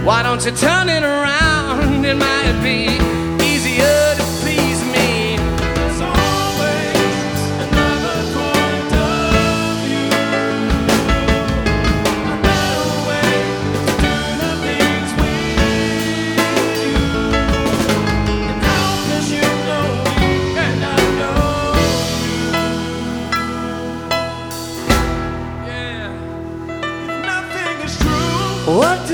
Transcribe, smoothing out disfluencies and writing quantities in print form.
Why don't you turn it around? It might be easier to